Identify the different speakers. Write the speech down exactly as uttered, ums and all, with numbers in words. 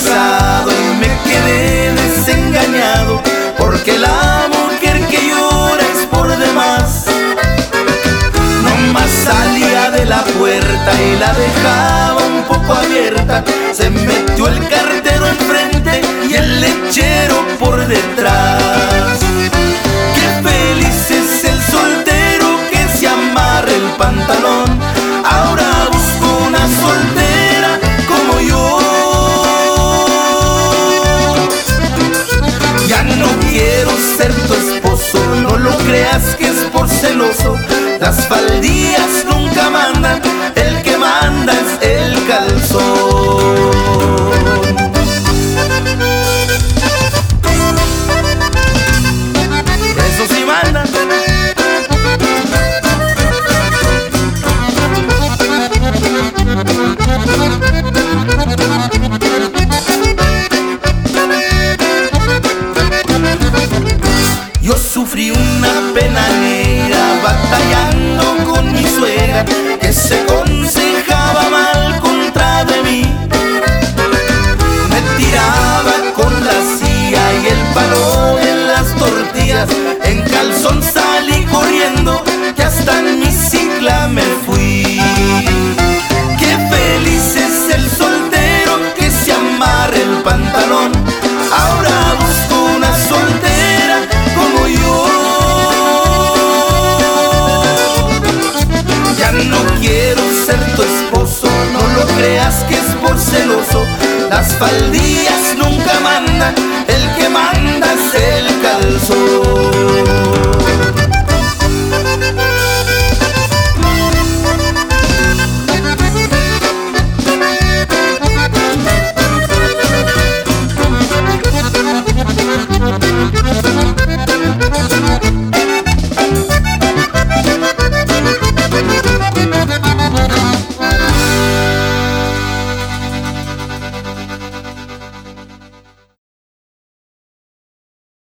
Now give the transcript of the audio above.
Speaker 1: casado y me quedé desengañado, porque la mujer que llora es por demás. Nomás salía de la puerta y la dejaba un poco abierta, se metió el cartero enfrente y el lechero por detrás. Qué feliz es el soltero que se amarra el pantalón, ahora busco una soltera como yo. Ya no quiero ser tu esposo, no lo creas que es por celoso. Las faldillas nunca mandan, el que manda es el calzón. Eso sí manda. Yo sufrí una pena negra batallando con mi suegra, que se aconsejaba mal contra de mí. Me tiraba con la silla y el palo en las tortillas, en calzón salí corriendo, que hasta en mi cicla me fui. Qué feliz es el soltero que se amarra el pantalón, ahora busco una soltera como yo. Ya no quiero ser tu esposo, no lo creas que es por celoso. Las faldillas